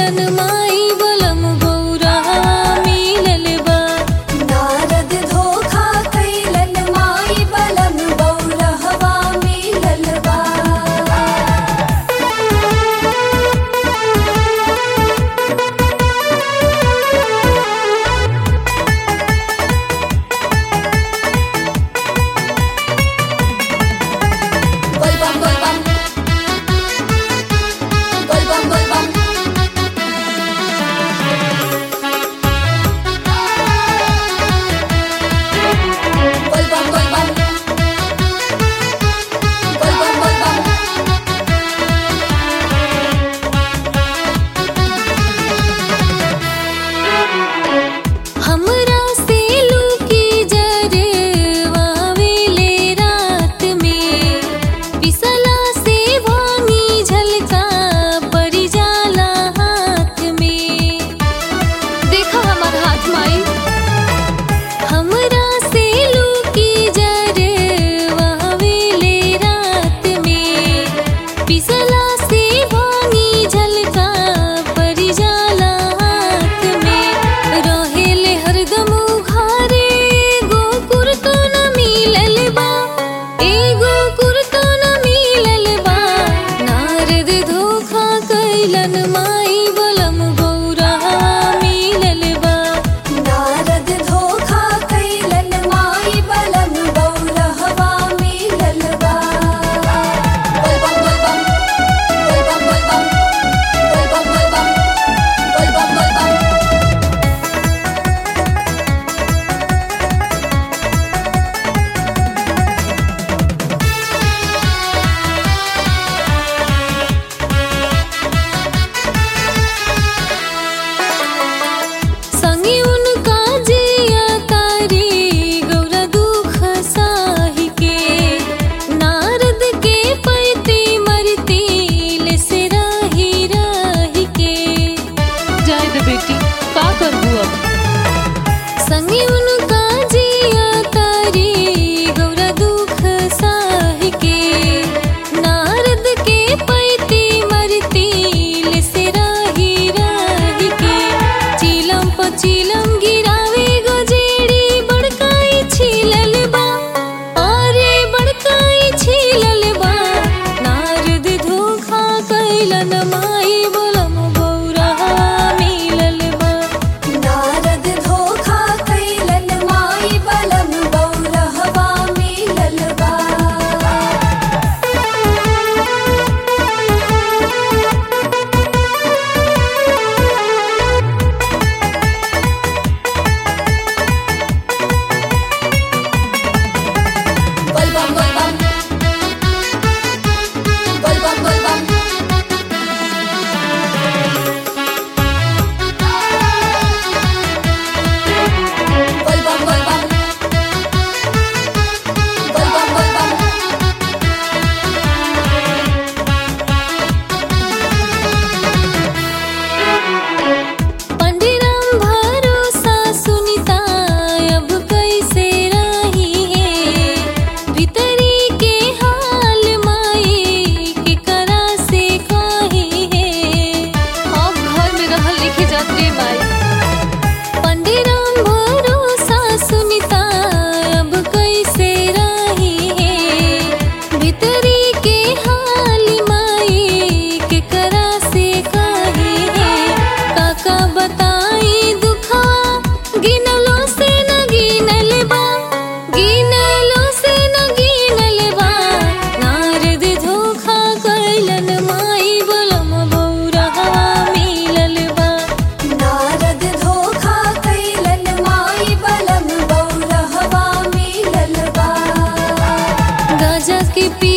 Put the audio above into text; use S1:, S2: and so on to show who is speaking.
S1: कैलन माई बलम बौरहवा मिलल बा।
S2: नारद धोखा कैलन माई बलम बौरहवा मिलल बा। बोल बम बोल बम बोल बम बोल बम। बोल बम बोल बम बोल बम बोल बम।
S1: हमरा से लूकी जरवा वेले रात में, पिसला से भांगी झलका पड़ी जाला हाथ में। देखा हमार हाथ माई। हमरा से लूकी जरवा वेले रात में, पिसला से भांगी झलका पड़ी जाला हाथ में। रहेले हरदम उघारे, एगो कुर्तो न मिलल बा, एगो कुर्तो न मिलल बा। नारद धोखा कैलन माई बलम बौरहवा मिलल बा।
S2: नारद धोखा कैलन माई बलम बौरहवा मिलल बा। बोल बम बोल बम बोल बम बोल बम बोल बम बोल बम बोल बम बोल बम।
S1: संगी उनका जिया तारी गौरा दुख साही के, नारद के पैती मरती ले से रही रही के। जाए दे बेटी, का करबू अब। संगी उनका जिया तारी गौरा दुख साही के, नारद के पैती मरती ले से रही रही के। चीलम प चीलम गिरावे गजेड़ी, बड़काई छिलल बा, अरे बड़काई छिलल बा। नारद धोखा कैलन माई बलम बौरहवा मिलल बा।
S2: नारद धोखा कैलन माई बलम बौरहवा मिलल बा। बोल बम बोल बम बोल बम बोल बम। बोल बम बोल बम बोल बम बोल बम।
S1: पंडिराम भरोसा सुनीता अब कैसे रही है, भीतरी के हाल माई के करा से कही है। अब घर में रहल लिखे जात रे माई। पंडिराम भरोसा सुनीता अब कैसे रही है, भीतरी के हाल माई के करा से कही है। काका बताई दुखा, गिनलो से न गिनल बा, गिनलो से न गिनल बा। नारद धोखा कैलन माई बलम बौरहवा मिलल बा।
S2: नारद धोखा कैलन माई बलम बौरहवा मिलल बा।
S1: गाजा के